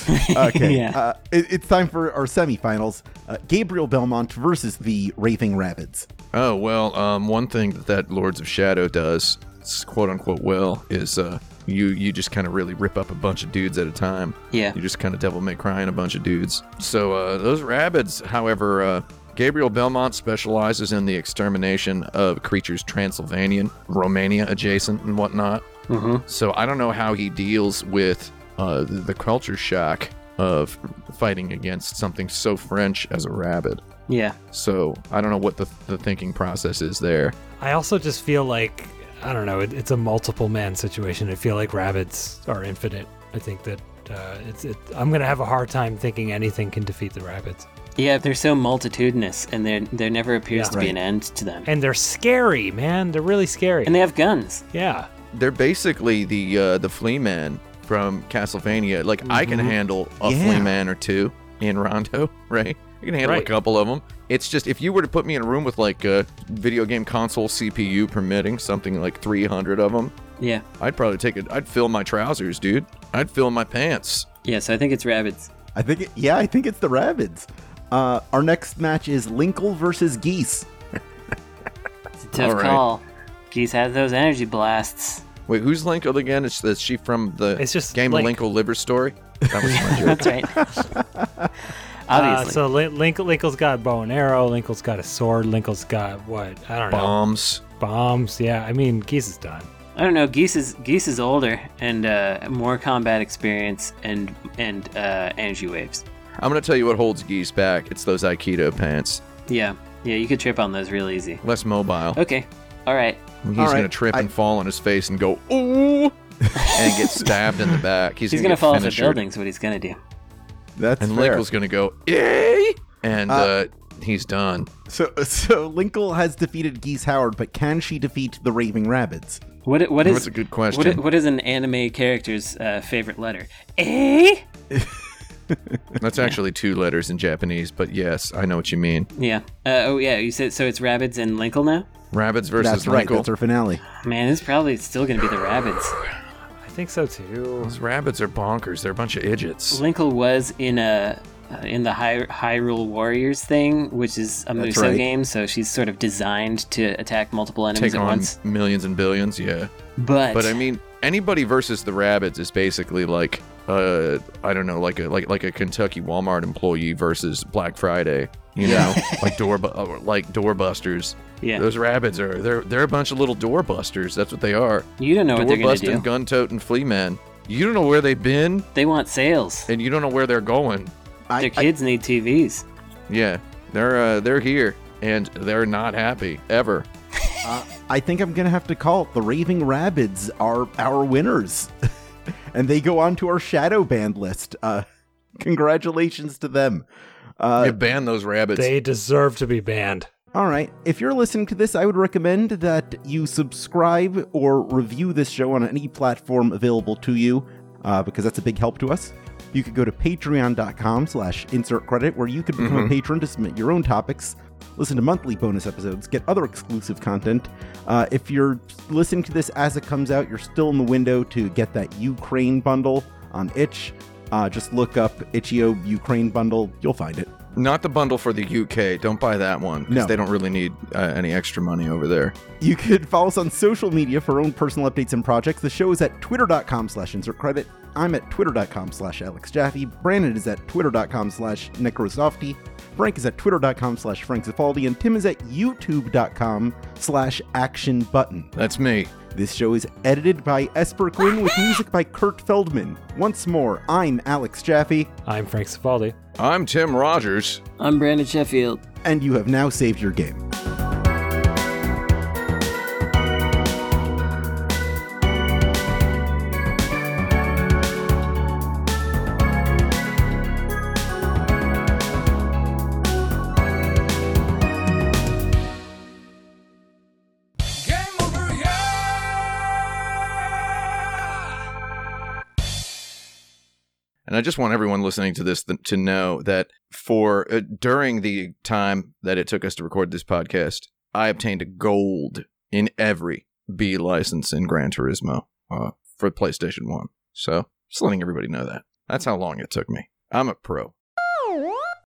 Speaker 1: Okay.
Speaker 3: Yeah.
Speaker 1: uh, it, it's time for our semifinals. Uh, Gabriel Belmont versus the Raving Rabbids.
Speaker 4: Oh, well, um, one thing that that Lords of Shadow does, quote unquote, well, is uh, you, you just kind of really rip up a bunch of dudes at a time.
Speaker 3: Yeah.
Speaker 4: You just kind of devil may cry in a bunch of dudes. So uh, those Rabbids, however, uh, Gabriel Belmont specializes in the extermination of creatures Transylvanian, Romania adjacent, and whatnot.
Speaker 3: Mm-hmm.
Speaker 4: So I don't know how he deals with uh, the culture shock of fighting against something so French as a rabbit.
Speaker 3: Yeah.
Speaker 4: So I don't know what the, the thinking process is there.
Speaker 2: I also just feel like, I don't know, it, it's a multiple man situation. I feel like rabbits are infinite. I think that uh, it's. It, I'm going to have a hard time thinking anything can defeat the rabbits.
Speaker 3: Yeah, they're so multitudinous, and there there never appears
Speaker 2: Yeah.
Speaker 3: to be
Speaker 1: Right.
Speaker 3: an end to them.
Speaker 2: And they're scary, man. They're really scary.
Speaker 3: And they have guns.
Speaker 2: yeah.
Speaker 4: They're basically the uh, the flea man from Castlevania. Like I can
Speaker 2: Mhm.
Speaker 4: handle a
Speaker 1: Yeah.
Speaker 4: flea man or two in Rondo, right? I can handle
Speaker 2: Right.
Speaker 4: a couple of them. It's just if you were to put me in a room with like a video game console C P U permitting something like three hundred of them,
Speaker 3: Yeah.
Speaker 4: I'd probably take it. I'd fill my trousers, dude. I'd fill my pants.
Speaker 3: Yeah, so I think it's rabbits.
Speaker 1: I think, it, yeah, I think it's the Rabbids. Uh, our next match is Linkle versus Geese.
Speaker 3: It's a tough
Speaker 4: All right.
Speaker 3: call. Geese has those energy blasts.
Speaker 4: Wait, who's Linkle again? Is, is she from the
Speaker 2: It's just
Speaker 4: game
Speaker 2: Link.
Speaker 4: of Linkle Liver Story? That was my joke.
Speaker 3: That's right.
Speaker 2: Uh,
Speaker 3: Obviously.
Speaker 2: so Lin- Link- Linkle's got a bow and arrow. Linkle's got a sword. Linkle's got what? I don't know.
Speaker 4: Bombs.
Speaker 2: Bombs. Yeah. I mean, Geese is done.
Speaker 3: I don't know. Geese is Geese is older and uh, more combat experience and and uh, energy waves.
Speaker 4: I'm gonna tell you what holds Geese back. It's those Aikido pants.
Speaker 3: Yeah, yeah. You could trip on those real easy.
Speaker 4: Less mobile.
Speaker 3: Okay. All right.
Speaker 4: And he's
Speaker 1: All right,
Speaker 4: gonna trip
Speaker 1: I-
Speaker 4: and fall on his face and go ooh, and get stabbed in the back. He's,
Speaker 3: He's
Speaker 4: gonna,
Speaker 3: gonna
Speaker 4: get
Speaker 3: fall off a
Speaker 4: finished.
Speaker 3: building. What he's gonna do?
Speaker 1: That's
Speaker 4: And
Speaker 1: fair.
Speaker 4: Linkle's gonna go yay, and
Speaker 1: Uh,
Speaker 4: uh, he's done.
Speaker 1: So, so Linkle has defeated Geese Howard, but can she defeat the Raving Rabbids?
Speaker 3: What what
Speaker 4: That's
Speaker 3: is
Speaker 4: a good
Speaker 3: what,
Speaker 4: question.
Speaker 3: i- what is an anime character's uh, favorite letter? A.
Speaker 4: That's actually two letters in Japanese, but yes, I know what you mean.
Speaker 3: Yeah. Uh, oh yeah. You said so. It's rabbits and Linkle now.
Speaker 4: Rabbits versus
Speaker 1: That's right.
Speaker 4: Linkle.
Speaker 1: That's our finale.
Speaker 3: Man, it's probably still gonna be the rabbits.
Speaker 2: I think so too.
Speaker 4: Those rabbits are bonkers. They're a bunch of idiots.
Speaker 3: Linkle was in a uh, in the Hy- Hyrule Warriors thing, which is a
Speaker 1: That's
Speaker 3: Muso
Speaker 1: right.
Speaker 3: game, so she's sort of designed to attack multiple enemies
Speaker 4: Take
Speaker 3: at
Speaker 4: on
Speaker 3: once.
Speaker 4: millions and billions, yeah.
Speaker 3: But,
Speaker 4: But I mean, anybody versus the rabbits is basically like, uh, I don't know, like a like like a Kentucky Walmart employee versus Black Friday. You know, like door bu- uh, like doorbusters.
Speaker 3: yeah,
Speaker 4: Those rabbits are they're they're a bunch of little doorbusters. That's what they are.
Speaker 3: you don't know what
Speaker 4: Door
Speaker 3: they're gonna
Speaker 4: busting,
Speaker 3: do.
Speaker 4: gun toting, flea men. You don't know where they've been,
Speaker 3: They want sales.
Speaker 4: and you don't know where they're going.
Speaker 1: I,
Speaker 3: Their
Speaker 1: I-
Speaker 3: kids need T Vs.
Speaker 4: Yeah, they're uh, they're here, and they're not happy ever.
Speaker 1: uh, I think I'm gonna have to call it. The Raving Rabbids are our winners, and they go on to our shadow band list. Uh, congratulations to them. Uh,
Speaker 4: You ban those rabbits.
Speaker 2: They deserve to be banned.
Speaker 1: All right. If you're listening to this, I would recommend that you subscribe or review this show on any platform available to you, uh, because that's a big help to us. You could go to patreon.com slash insert credit, where you could become a patron to submit your own topics, listen to monthly bonus episodes, get other exclusive content. Uh, if you're listening to this as it comes out, you're still in the window to get that Ukraine bundle on itch. Uh, just look up Itch.io Ukraine bundle. You'll find it.
Speaker 4: Not the bundle for the U K. Don't buy that one, because
Speaker 1: No.
Speaker 4: they don't really need uh, any extra money over there.
Speaker 1: You could follow us on social media for own personal updates and projects. The show is at twitter.com slash insert credit. I'm at twitter.com slash Alex Jaffe. Brandon is at twitter.com slash Necrosofty. Frank is at twitter.com slash Frank Zafaldi. And Tim is at youtube.com slash action button.
Speaker 4: That's me.
Speaker 1: This show is edited by Esper Quinn with music by Kurt Feldman. Once more, I'm Alex Jaffe.
Speaker 2: I'm Frank Cifaldi.
Speaker 4: I'm Tim Rogers.
Speaker 3: I'm Brandon Sheffield.
Speaker 1: And you have now saved your game.
Speaker 4: And I just want everyone listening to this th- to know that for uh, during the time that it took us to record this podcast, I obtained a gold in every B license in Gran Turismo uh, for PlayStation one. So just letting everybody know that. That's how long it took me. I'm a pro.